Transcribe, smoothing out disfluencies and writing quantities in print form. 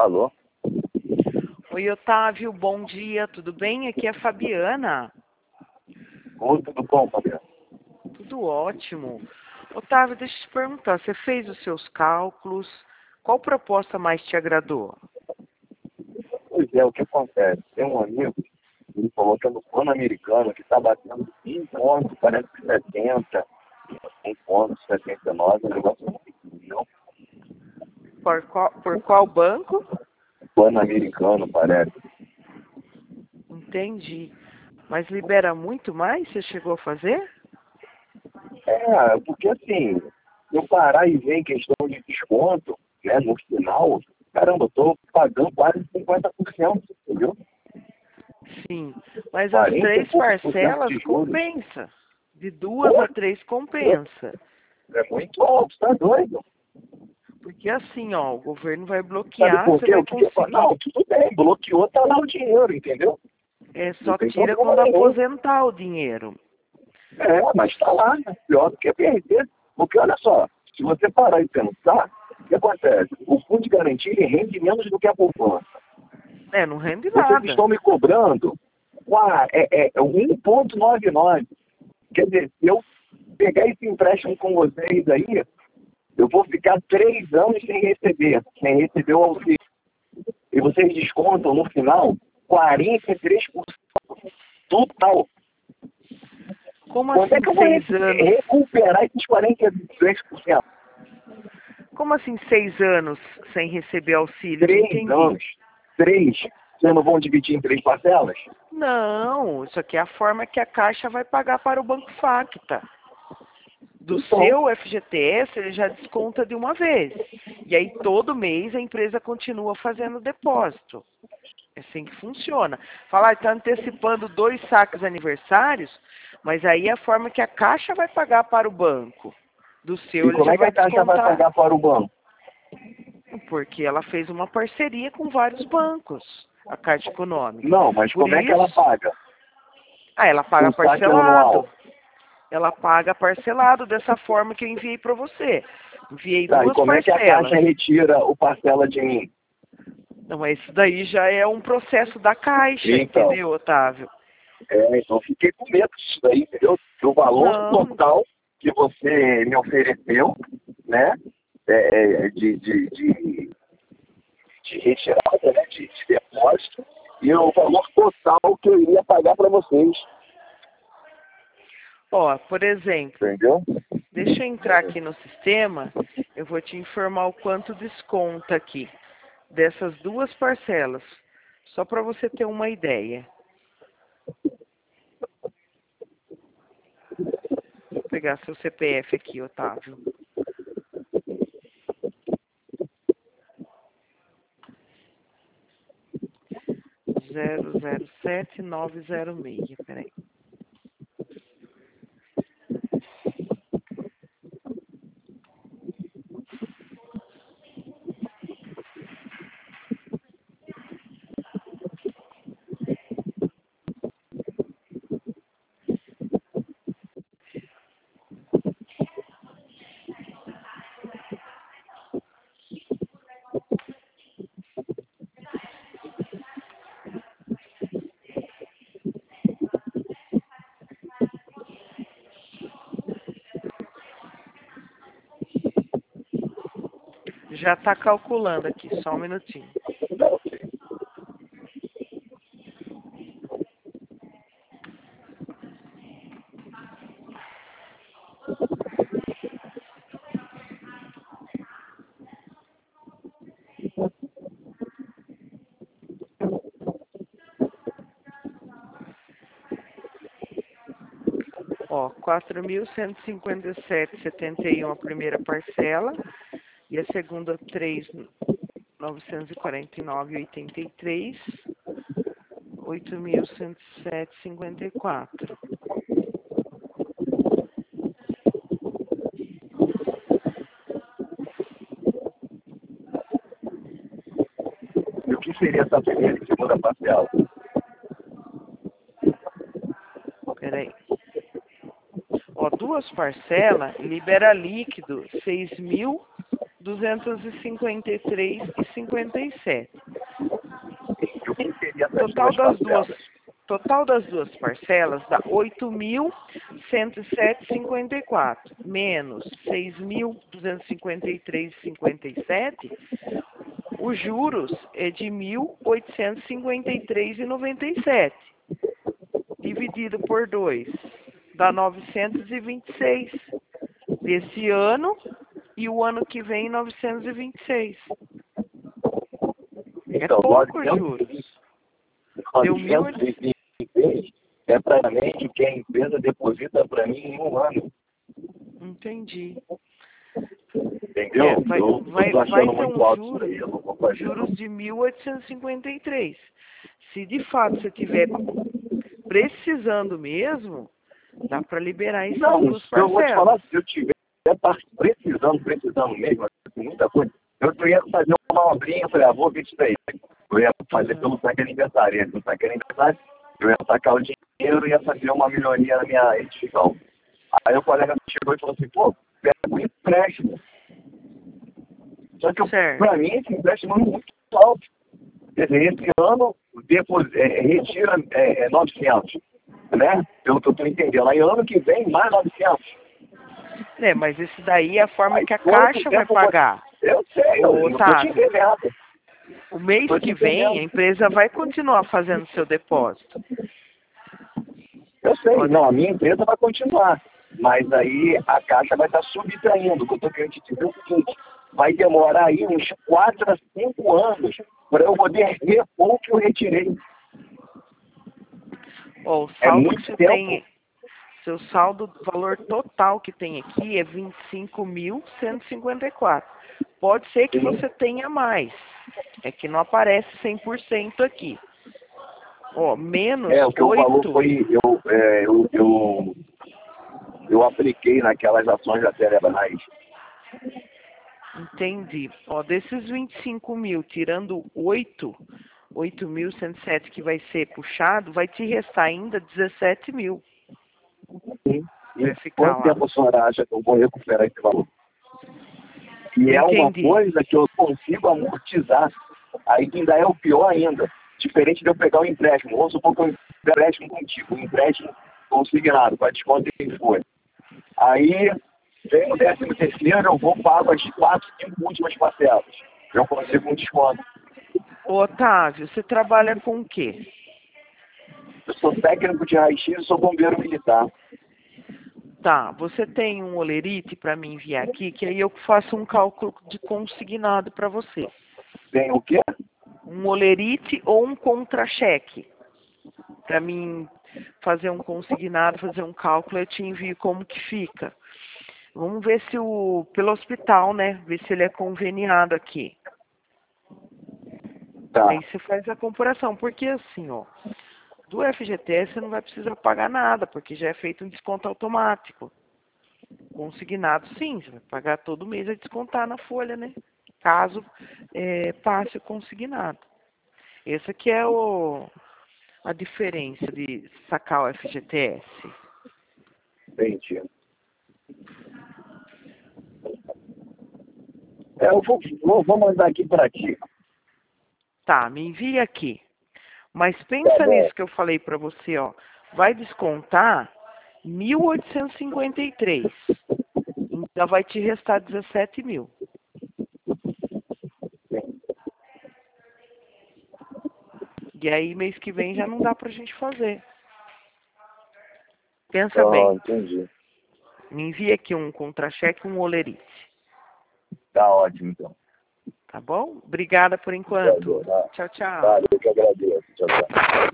Alô? Oi, Otávio, bom dia, tudo bem? Aqui é a Fabiana. Oi, tudo bom, Fabiano? Tudo ótimo. Otávio, deixa eu te perguntar, você fez os seus cálculos? Qual proposta mais te agradou? Pois é, o que acontece? Tem um amigo, ele falou que é no Pan-Americano, que está batendo 1 ponto, parece que 70, 1 ponto, 79, um negócio assim, não? Por qual banco? Pan-Americano, parece. Entendi. Mas libera muito mais? Você chegou a fazer? Porque assim, eu parar e ver em questão de desconto, né, no final, caramba, eu tô pagando quase 50%, entendeu? Sim, mas as 40 e três poucos por cento parcelas de juros. compensa. De 2 a 3 compensa. É muito alto, tá doido? Porque assim, ó, o governo vai Sabe bloquear, por você quê? vai O que que eu falo? conseguir. Não, tudo bem, bloqueou, tá lá o dinheiro, entendeu? Não Só tem tira problema quando nenhum. aposentar o dinheiro. Mas tá lá, né? Pior do que perder. Porque olha só, se você parar e pensar, o que acontece? O fundo de garantia ele rende menos do que a poupança. Não rende Vocês nada. estão me cobrando, é 1,99. Quer dizer, se eu pegar esse empréstimo com vocês aí, eu vou ficar 3 anos sem receber o auxílio. E vocês descontam no final 43% total. Como Quando é assim que eu vou 6 anos? recuperar esses 43%? Como assim 6 anos sem receber auxílio? Não 3 entendi. anos. 3. Vocês não vão dividir em 3 parcelas? Não, isso aqui é a forma que a Caixa vai pagar para o Banco Facta. Do Então, seu FGTS, ele já desconta de uma vez. E aí, todo mês, a empresa continua fazendo depósito. É assim que funciona. Falar, está antecipando 2 saques aniversários, mas aí é a forma que a Caixa vai pagar para o banco. Do seu, e ele como já é que vai a Caixa vai descontar. pagar para o banco? Porque ela fez uma parceria com vários bancos, a Caixa Econômica. Não, mas Por como é que ela isso, paga? ela paga Um saque anual. parcelado. Ela paga parcelado dessa forma que eu enviei para você. Enviei Tá, e 2 como é que a parcelas. Caixa retira o parcela de mim? Não, isso daí já é um processo da Caixa, Então, entendeu, Otávio? então fiquei com medo disso daí, entendeu? O valor Não, total que você me ofereceu, né? De retirada, né? De depósito, e o valor total que eu iria pagar para vocês, ó, por exemplo, entendeu? deixa eu entrar aqui no sistema, eu vou te informar o quanto desconta aqui dessas 2 parcelas, só para você ter uma ideia. Vou pegar seu CPF aqui, Otávio. Zero zero 007 906. Peraí. Já está calculando aqui, só um minutinho. Ó, 4.157,71 a primeira parcela e a segunda 3.949,83, 8.107,54. E o que seria essa primeira e segunda parcela? Peraí. Ó, 2 parcelas libera líquido 6.000 253,57. Eu quem seria essas Total duas das parcelas? total das duas parcelas dá 8.107,54 menos 6.253,57. Os juros é de 1.853,97. Dividido por 2 dá 926 desse ano e o ano que vem 926. É Então, pouco juros. Deu 926 é praticamente o que a empresa deposita para mim em um ano. Entendi. Entendeu? Vai eu tô ter achando muito alto isso juros, aí, eu não vou fazer. juros de 1.853. Se de fato você tiver precisando mesmo, dá para liberar essas Não, duas eu vou te falar, parcelas. se eu tiver precisando mesmo, assim, muita coisa, eu ia fazer uma obrinha, eu falei, vou ver isso daí. Eu ia fazer pelo saque aniversário, no saque aniversário, eu ia sacar o dinheiro e ia fazer uma melhoria na minha edificação. Aí o colega chegou e falou assim, pô, pega um empréstimo. Só que Certo. para mim esse empréstimo é muito alto. Quer dizer, esse ano retira 900, né? Pelo que eu estou entendendo. Aí ano que vem mais 900. Mas isso daí é a forma Aí, que a quanto Caixa vai tempo pagar. Eu sei, eu não estou te Otávio, entendendo. o mês Tô te que vem a entendendo. empresa vai continuar fazendo seu depósito. Eu sei, Pode. não, a minha empresa vai continuar. Mas aí a Caixa vai estar subtraindo. O que eu estou querendo te dizer é o seguinte, vai demorar aí uns 4 a 5 anos para eu poder repor o que eu retirei. O É saldo muito que você tempo. tem, seu saldo, valor total que tem aqui é 25.154. Pode ser que Sim. você tenha mais. É que não aparece 100% aqui. Menos O que o valor 8. foi, eu apliquei naquelas ações da Telebrás. Entendi. Desses 25 mil, tirando 8.107 que vai ser puxado, vai te restar ainda 17 mil. Sim. E Vai ficar quanto lá. tempo a senhora acha que eu vou recuperar esse valor? E é uma Entendi. coisa que eu consigo amortizar. Aí que ainda é o pior ainda. Diferente de eu pegar um empréstimo. Vamos supor que eu empréstimo contigo, um empréstimo consignado, para desconto em folha. Aí, vem o 13º, eu vou pago as 4, 5 últimas parcelas. Eu consigo um desconto. Otávio, você trabalha com o quê? Eu sou técnico de raio-x e sou bombeiro militar. Tá, você tem um olerite para me enviar aqui, que aí eu faço um cálculo de consignado para você. Tem o quê? Um olerite ou um contra-cheque. Para mim fazer um consignado, fazer um cálculo, eu te envio como que fica. Vamos ver se pelo hospital, né? Ver se ele é conveniado aqui. Tá. Aí você faz a comparação, porque assim, do FGTS você não vai precisar pagar nada, porque já é feito um desconto automático. Consignado, sim, você vai pagar todo mês a descontar na folha, né? Caso passe o consignado. Essa aqui é a diferença de sacar o FGTS. Entendi. Eu vou mandar aqui para ti. Tá, me envia aqui. Mas pensa Tá bom. nisso que eu falei para você, vai descontar 1.853. Então vai te restar 17 mil. E aí mês que vem já não dá pra gente fazer. Pensa bem. Entendi. Me envia aqui um contra-cheque e um olerite. Tá ótimo, então. Tá bom? Obrigada por enquanto. Tá, Tchau, tchau. tá, eu que agradeço. Tchau, tchau.